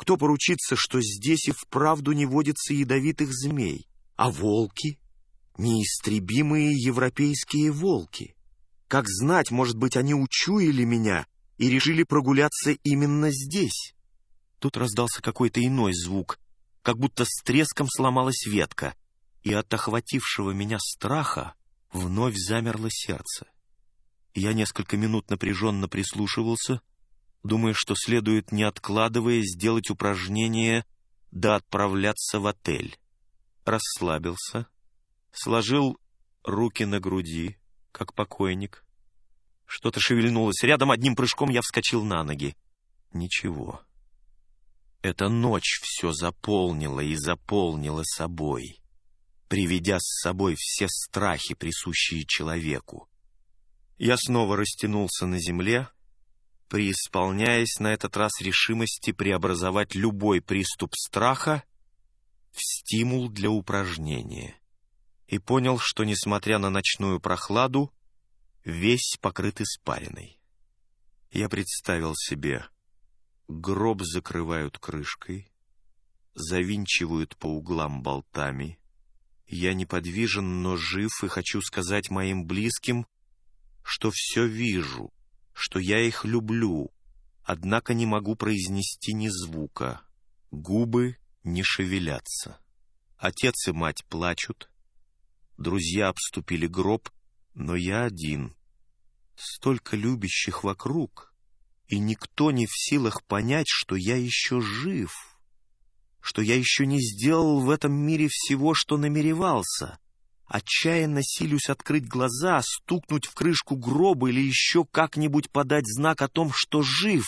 кто поручится, что здесь и вправду не водится ядовитых змей? А волки? Неистребимые европейские волки. Как знать, может быть, они учуяли меня и решили прогуляться именно здесь? Тут раздался какой-то иной звук, как будто с треском сломалась ветка, и от охватившего меня страха вновь замерло сердце. Я несколько минут напряженно прислушивался, думая, что следует, не откладывая, сделать упражнение да отправляться в отель. Расслабился, сложил руки на груди, как покойник. Что-то шевельнулось. Рядом одним прыжком я вскочил на ноги. Ничего. Эта ночь все заполнила и заполнила собой, приведя с собой все страхи, присущие человеку. Я снова растянулся на земле, преисполняясь на этот раз решимости преобразовать любой приступ страха в стимул для упражнения. И понял, что, несмотря на ночную прохладу, весь покрыт испариной. Я представил себе: гроб закрывают крышкой, завинчивают по углам болтами. Я неподвижен, но жив, и хочу сказать моим близким, что все вижу, что я их люблю, однако не могу произнести ни звука. Губы не шевелятся. Отец и мать плачут. Друзья обступили гроб, но я один. Столько любящих вокруг, и никто не в силах понять, что я еще жив, что я еще не сделал в этом мире всего, что намеревался. Отчаянно силюсь открыть глаза, стукнуть в крышку гроба или еще как-нибудь подать знак о том, что жив.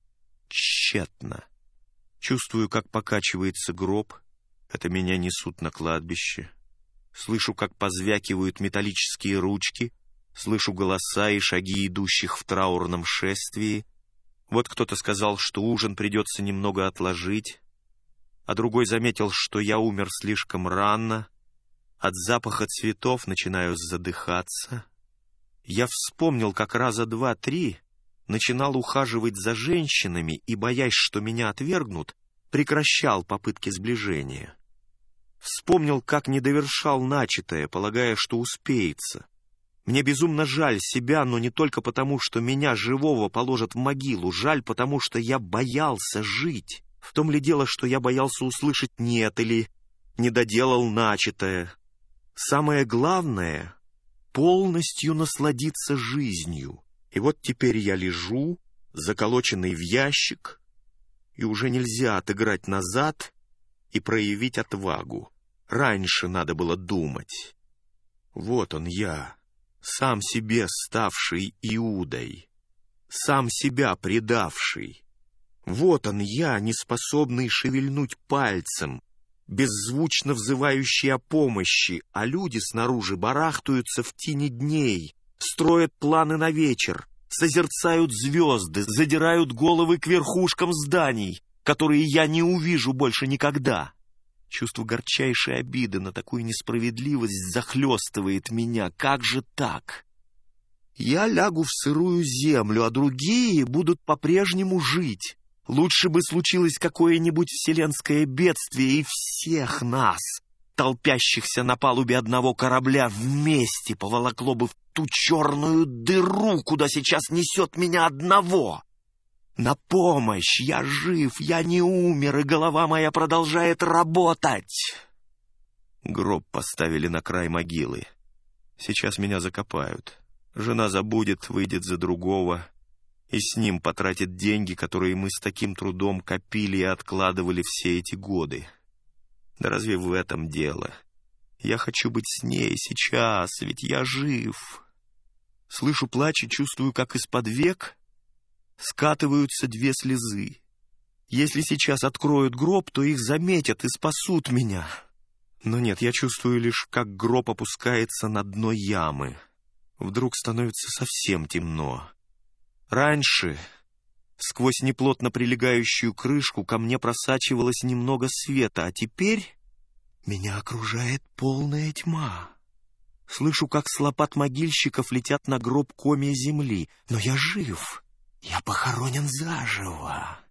Тщетно. Чувствую, как покачивается гроб. Это меня несут на кладбище. Слышу, как позвякивают металлические ручки. Слышу голоса и шаги идущих в траурном шествии. Вот кто-то сказал, что ужин придется немного отложить, а другой заметил, что я умер слишком рано. От запаха цветов начинаю задыхаться. Я вспомнил, как раза 2-3 начинал ухаживать за женщинами и, боясь, что меня отвергнут, прекращал попытки сближения. Вспомнил, как не довершал начатое, полагая, что успеется. Мне безумно жаль себя, но не только потому, что меня живого положат в могилу. Жаль, потому что я боялся жить. В том ли дело, что я боялся услышать «нет» или не доделал начатое? Самое главное — полностью насладиться жизнью. И вот теперь я лежу, заколоченный в ящик, и уже нельзя отыграть назад и проявить отвагу. Раньше надо было думать. Вот он я, сам себе ставший Иудой, сам себя предавший. Вот он я, неспособный шевельнуть пальцем, беззвучно взывающий о помощи, а люди снаружи барахтаются в тени дней, строят планы на вечер, созерцают звезды, задирают головы к верхушкам зданий, которые я не увижу больше никогда. Чувство горчайшей обиды на такую несправедливость захлестывает меня. Как же так? Я лягу в сырую землю, а другие будут по-прежнему жить. Лучше бы случилось какое-нибудь вселенское бедствие, и всех нас, толпящихся на палубе одного корабля, вместе поволокло бы в ту черную дыру, куда сейчас несет меня одного. На помощь! Я жив, я не умер, и голова моя продолжает работать. Гроб поставили на край могилы. Сейчас меня закопают. Жена забудет, выйдет за другого, и с ним потратит деньги, которые мы с таким трудом копили и откладывали все эти годы. Да разве в этом дело? Я хочу быть с ней сейчас, ведь я жив. Слышу плач и чувствую, как из-под век скатываются 2 слезы. Если сейчас откроют гроб, то их заметят и спасут меня. Но нет, я чувствую лишь, как гроб опускается на дно ямы. Вдруг становится совсем темно. Раньше, сквозь неплотно прилегающую крышку, ко мне просачивалось немного света, а теперь меня окружает полная тьма. Слышу, как с лопат могильщиков летят на гроб комья земли. Но я жив. Я похоронен заживо.